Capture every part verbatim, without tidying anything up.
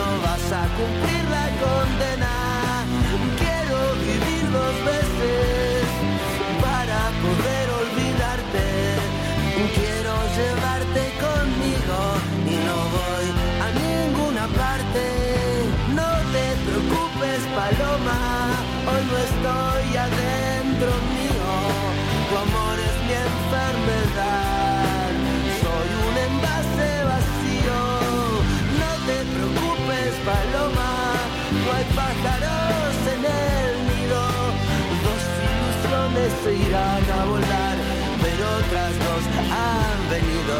no vas a cumplir la condena. Quiero vivir dos veces para poder olvidarte. Quiero llevarte conmigo y no voy a ninguna parte. No te preocupes, paloma, hoy no estoy adentro mío. Tu amor es mi enfermedad, soy un envase vacío. No te preocupes, paloma, no hay pájaros en el nido. Dos ilusiones se irán a volar, pero otras dos han venido.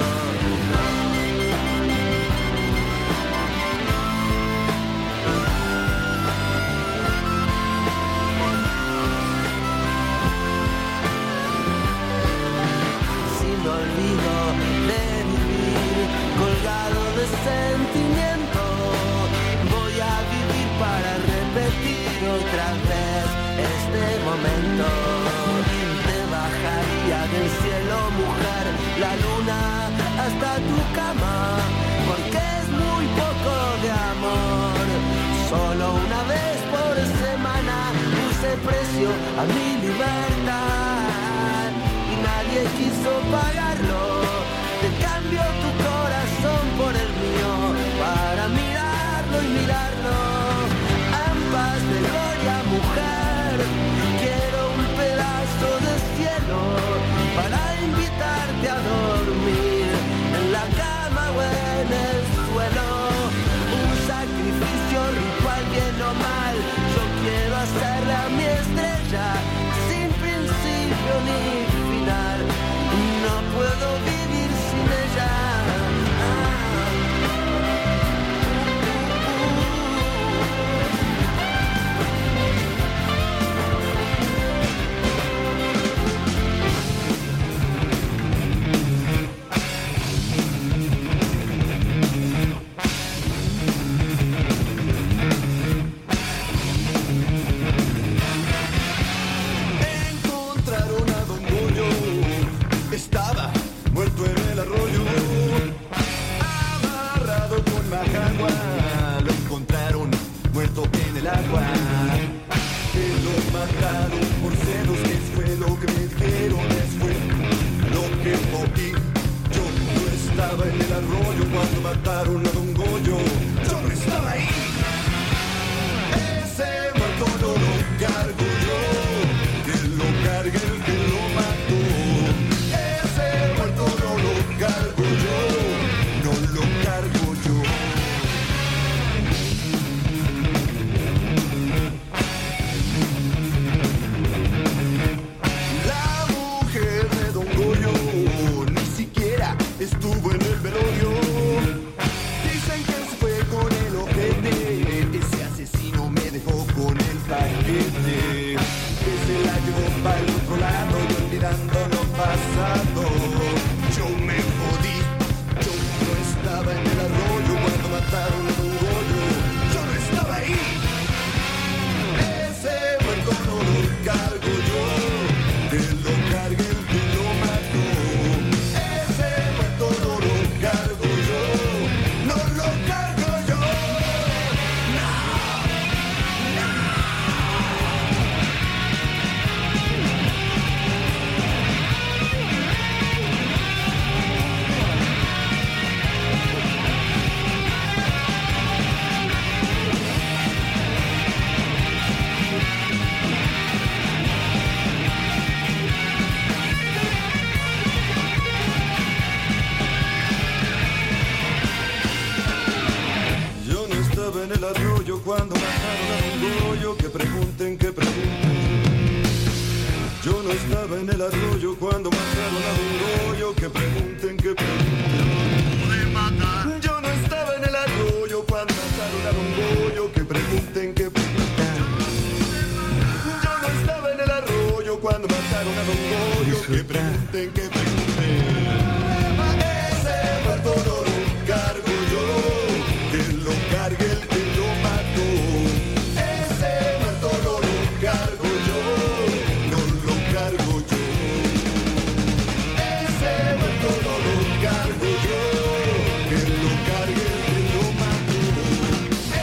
Sin olvido de vivir, colgado de sentimiento, voy a vivir para repetir otra vez este momento. Te bajaría del cielo, mujer, la luna hasta tu cama, porque es muy poco de amor. Solo una vez por semana puse precio a mi libertad y nadie quiso pagarlo. Te cambio tu corazón por el mío para mirarlo y mirarlo. Ambas de gloria, mujer, quiero un pedazo de cielo para invitarte a dormir en la cama o en el suelo. Un sacrificio ritual, bien o mal, yo quiero hacerle a mi estrella sin principio ni final. No puedo vivir sin ella. Estaba muerto en el arroyo, amarrado con majagua. Lo encontraron muerto en el agua. Que lo mataron por celos, que fue lo que me dijeron, fue lo que oí. Yo no estaba en el arroyo cuando mataron a Don Goyo. Yo no estaba ahí. Ese muerto no lo cargo yo, que lo cargue el que lo mató. Cargo yo, no lo cargo yo. La mujer de Don Goyo ni siquiera estuvo en el velorio. Dicen que se fue con el ojete. Ese asesino me dejó con el paquete. Que se la llevó para el otro lado y olvidando lo pasado. Yo me jodí, yo no estaba en el arroyo cuando mataron a Don Goyo. Yo no estaba ahí. Ese muerto no lo cargo yo, que lo cargue el que lo mató. Ese muerto no lo cargo yo, no lo cargo yo. No, no. En el arroyo cuando mataron a Don Goyo, que pregunten, que pregunten. Yo no estaba en el arroyo cuando mataron a Don Goyo, que pregunten, que pregunten. Yo no estaba en el arroyo cuando mataron a Don Goyo, que pregunten, que pregunten. Yo no estaba en el arroyo cuando mataron a Don Goyo, que pregunten, que pregunten. Ese muerto no lo cargo yo, que lo cargue el que lo mató. Ese muerto no lo cargo yo, no lo cargo yo. Ese muerto no lo cargo yo, que lo cargue el que lo mató.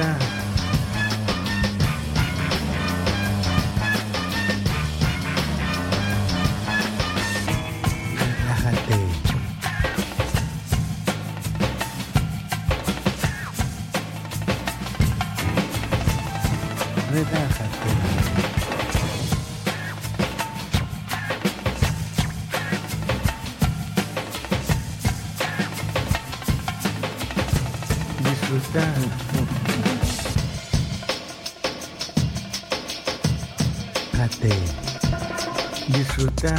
Disfruta. Relájate. Relájate. Disfruta. Relájate. Disfruta.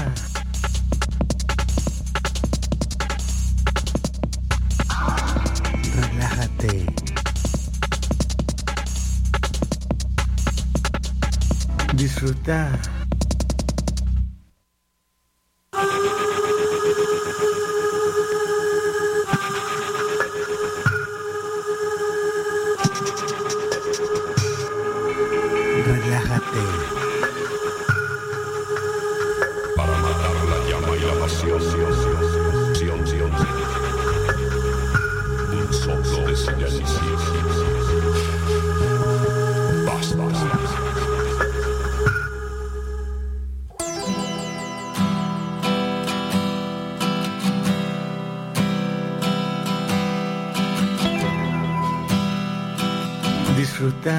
Relájate. Disfruta. Relájate. Para matar la llama y la pasión, sion, sion, sion. Un soplo de silencio. Basta. Disfruta.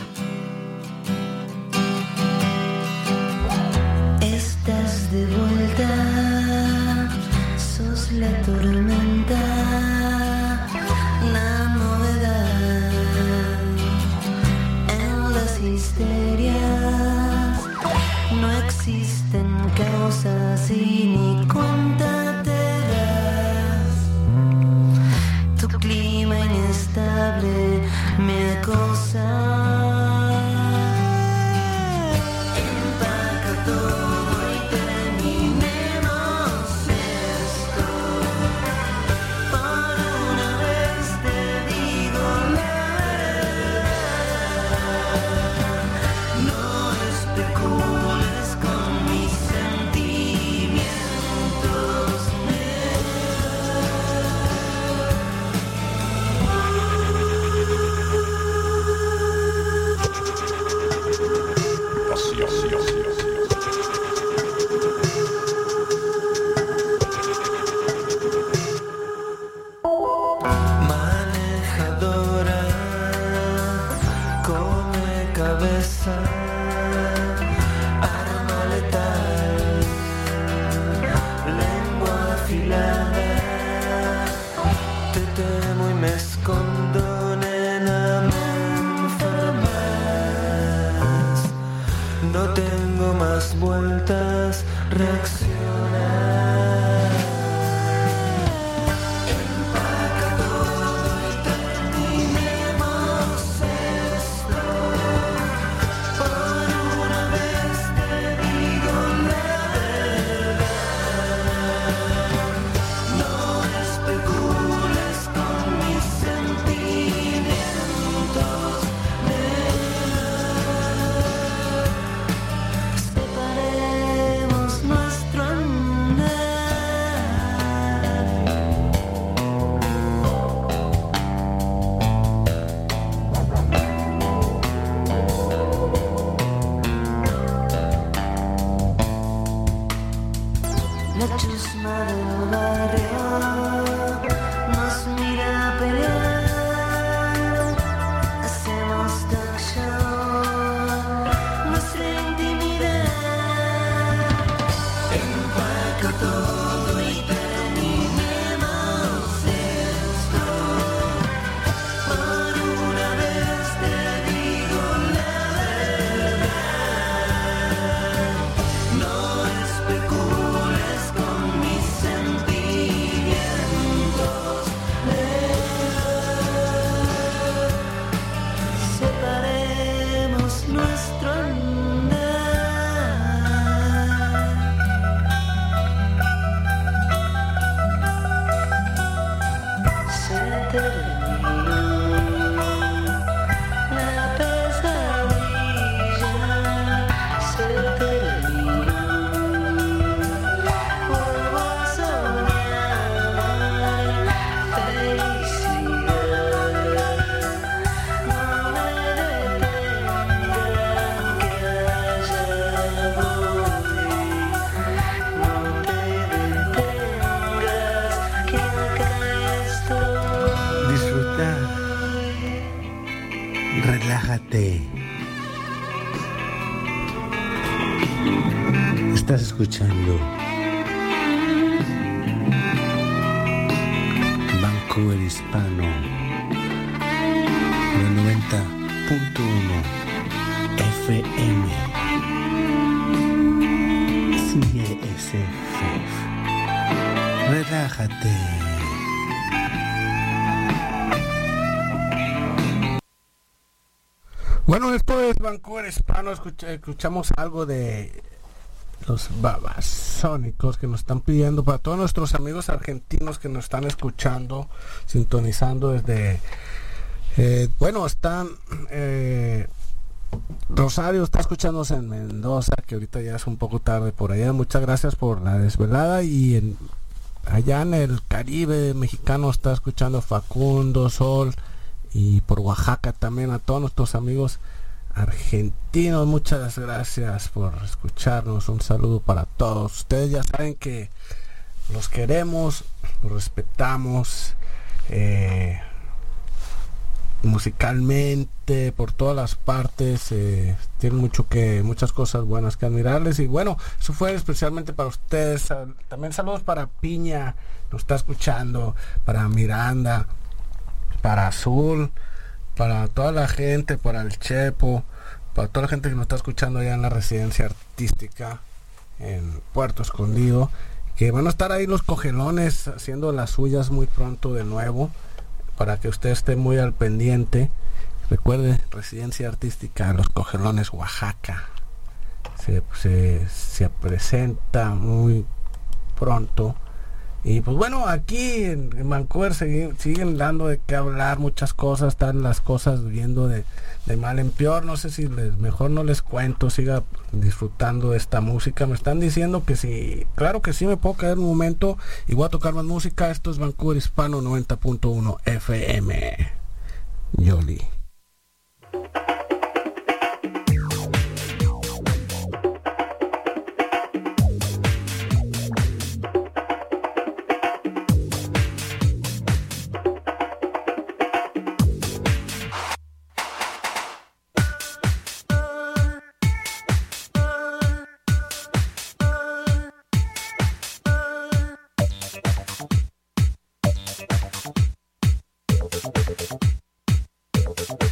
Estás de vuelta, sos la tormenta, la novedad. En las histerias no existen causas y ni cuenta te das. Tu clima inestable me acosa. Empaca todo y terminemos esto. Por una vez te digo la verdad. No especules con mis sentimientos. Manejadora, come cabeza, arma letal, lengua afilada. Te temo y me escondo, nena, me enfermas. No tengo más vueltas, reacciona. Empaca todo y terminemos esto. Por una vez te digo la verdad. No especules con mis sentimientos. Separemos nuestro andar. relájate. Estás escuchando Vancouver Hispano, el noventa punto uno F M. Sigue ese fef. Relájate. Bueno, esto es Vancouver Hispano. Escuch- escuchamos algo de los Babasónicos que nos están pidiendo, para todos nuestros amigos argentinos que nos están escuchando, sintonizando desde eh, bueno, están eh, Rosario está escuchándose en Mendoza, que ahorita ya es un poco tarde por allá. Muchas gracias por la desvelada. Y en, allá en el Caribe mexicano está escuchando Facundo, Sol, y por Oaxaca también a todos nuestros amigos argentinos. Muchas gracias por escucharnos. Un saludo para todos. Ustedes ya saben que los queremos, los respetamos eh, musicalmente por todas las partes. Eh, tienen mucho que, muchas cosas buenas que admirarles. Y bueno, eso fue especialmente para ustedes. También saludos para Piña, nos está escuchando, para Miranda, para Azul, para toda la gente, para el Chepo, para toda la gente que nos está escuchando allá en la residencia artística en Puerto Escondido, que van a estar ahí los Cogelones haciendo las suyas muy pronto de nuevo, para que usted esté muy al pendiente. Recuerde, residencia artística Los Cogelones, Oaxaca, se, se, se presenta muy pronto. Y pues bueno, aquí en, en Vancouver siguen, siguen dando de qué hablar, muchas cosas, están las cosas viendo de, de mal en peor. No sé si les, mejor no les cuento, siga disfrutando de esta música. Me están diciendo que sí, claro que sí, me puedo quedar un momento y voy a tocar más música. Esto es Vancouver Hispano noventa punto uno F M. Yoli. We'll be right back.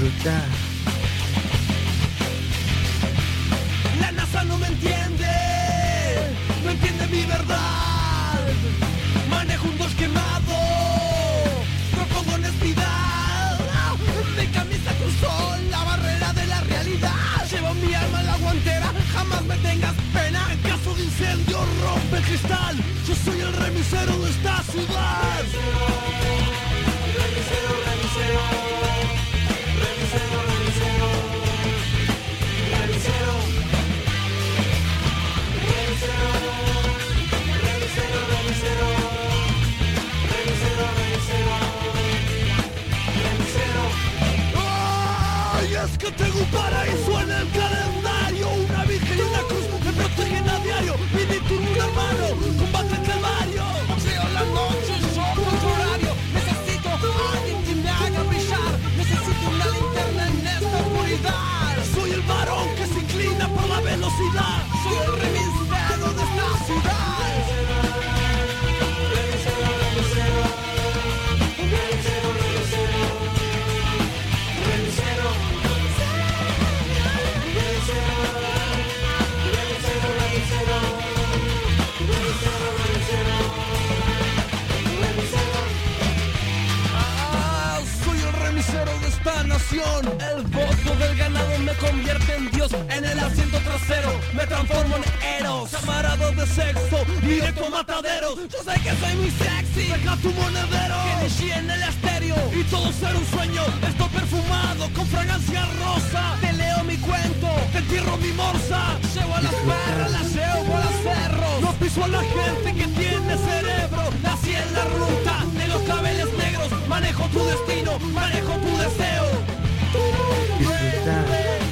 disfrutar. La NASA no me entiende, no entiende mi verdad. Manejo un dos quemado, propongo honestidad. Mi camisa cruzó la barrera de la realidad. Llevo mi alma en la guantera, jamás me tengas pena. En caso de incendio rompe el cristal. Yo soy el remisero de esta ciudad. Remisero, remisero, remisero, remisero, remisero, remisero, remisero, remisero, remisero, remisero, remisero. ¡Ay! Es que tengo un paraíso en el calendario, una virgen y una cruz me protegen a diario. Mi turno, un hermano, combate el calvario. Veo la noche, yo contra horario. Necesito a alguien que me haga brillar. Necesito una linterna en esta oscuridad. Soy el varón que se inclina por la velocidad. Soy el remisero de esta ciudad. Remisero, remisero, remisero, remisero, remisero, remisero, remisero, remisero, remisero, remisero, remisero. Ah, soy el remisero de esta nación. El voto del ganado me convierte en Dios. En el asiento trasero me transformo en Eros. Camarado de sexo, directo a matadero. Yo sé que soy muy sexy, deja tu monedero. Kenichi en el estéreo y todo ser un sueño. Estoy perfumado con fragancia rosa. Te leo mi cuento, te entierro mi morsa. Llevo a las perras, las llevo a los cerros. No piso a la gente que tiene cerebro. Nací en la ruta de los claveles negros. Manejo tu destino, manejo tu deseo. Disfrutar.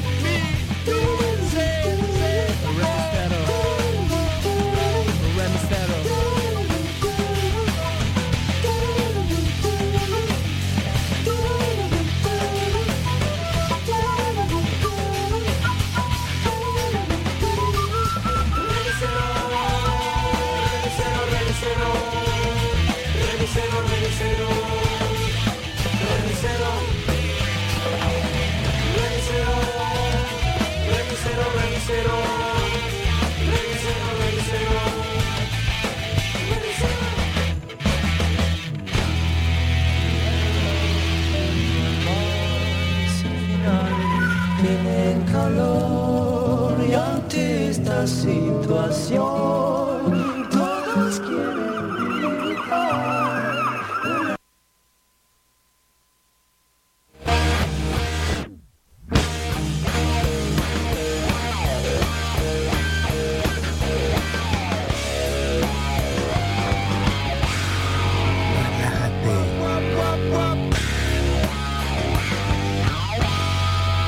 Tienen calor y ante esta situación todos quieren gritar.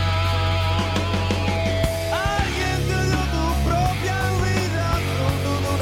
Alguien te dio tu propia vida, no, no, no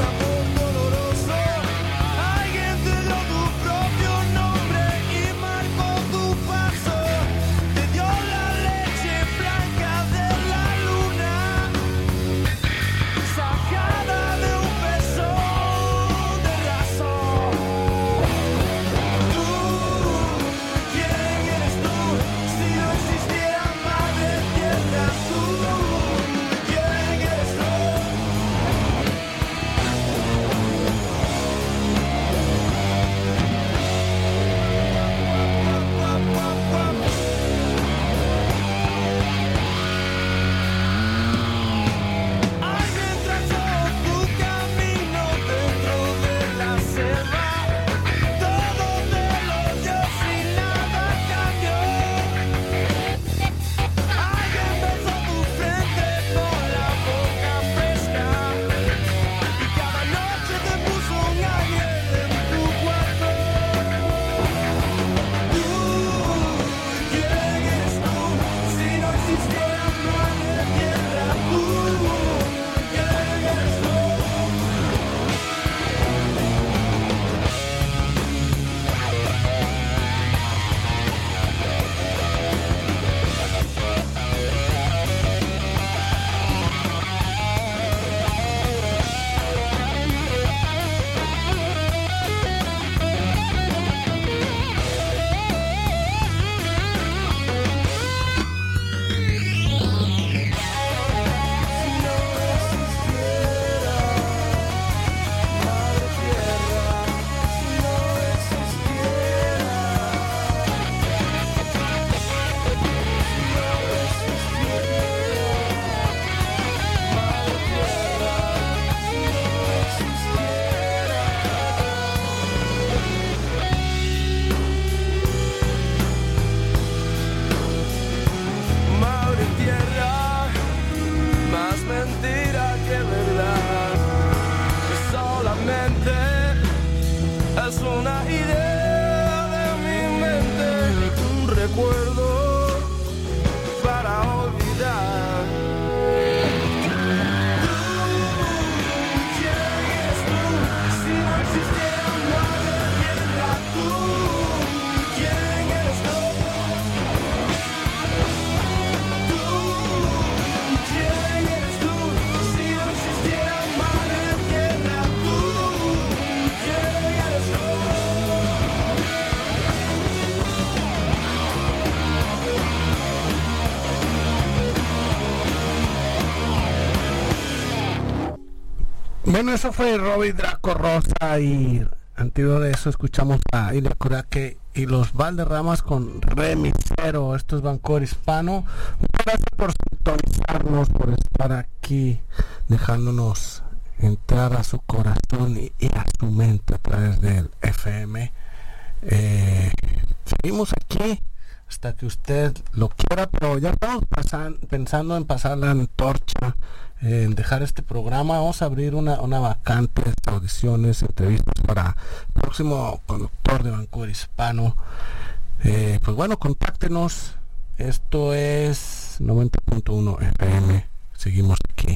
Bueno, eso fue Robbie Draco Rosa y anterior de eso escuchamos a Ilia Curaque y los Valderramas con Remisero. Esto es Vancouver Hispano. Muchas gracias por sintonizarnos, por estar aquí, dejándonos entrar a su corazón y, y a su mente a través del F M. Eh, seguimos aquí hasta que usted lo quiera, pero ya estamos pasan, pensando en pasar la antorcha, eh, en dejar este programa. Vamos a abrir una, una vacante, audiciones, entrevistas para el próximo conductor de Vancouver Hispano. Eh, pues bueno, contáctenos. Esto es noventa punto uno F M. Seguimos aquí.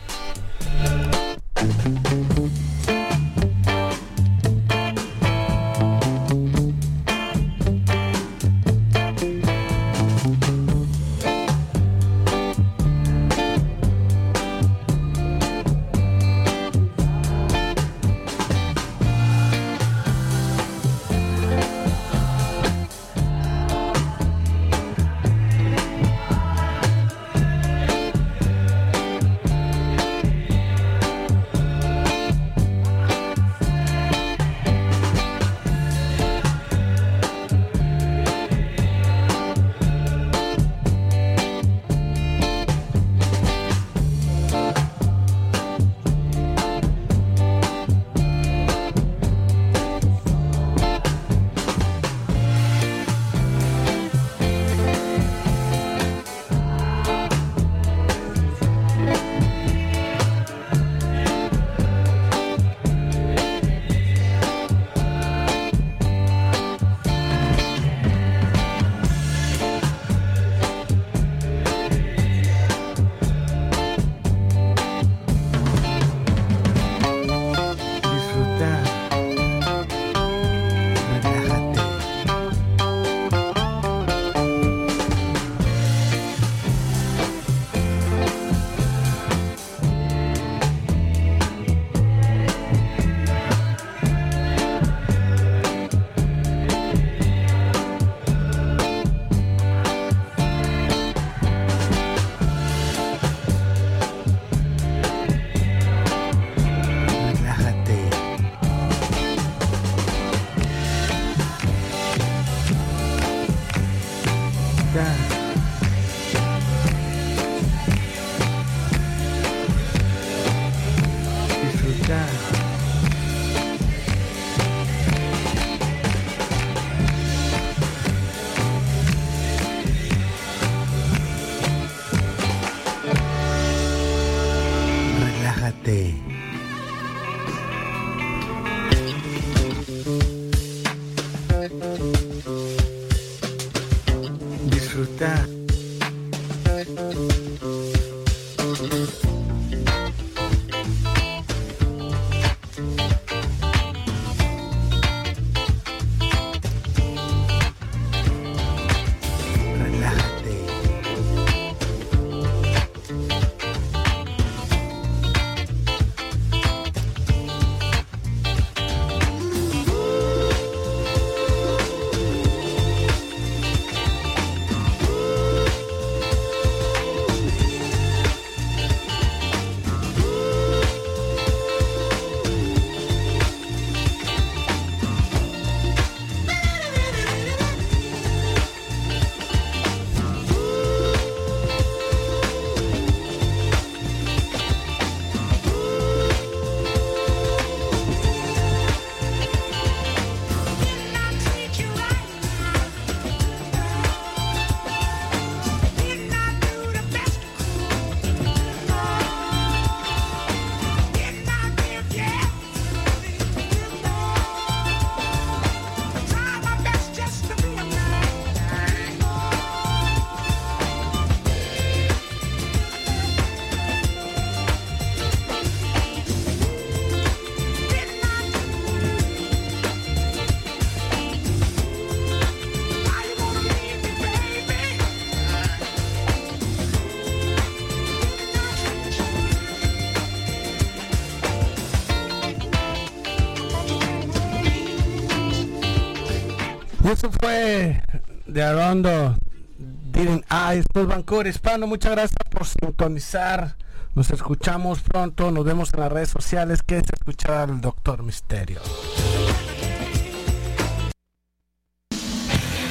Eso fue de Arondo Didn't I. Esto es Vancouver Hispano. Muchas gracias por sintonizar. Nos escuchamos pronto, nos vemos en las redes sociales. Que es escuchar al Doctor Misterio.